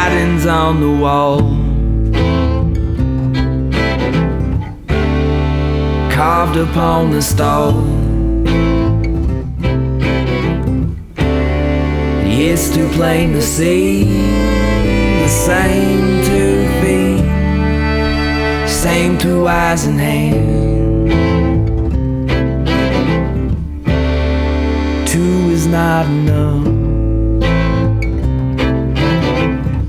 writings on the wall, carved upon the stone. It's too plain to see, the same two feet, same two eyes and hands. Two is not enough.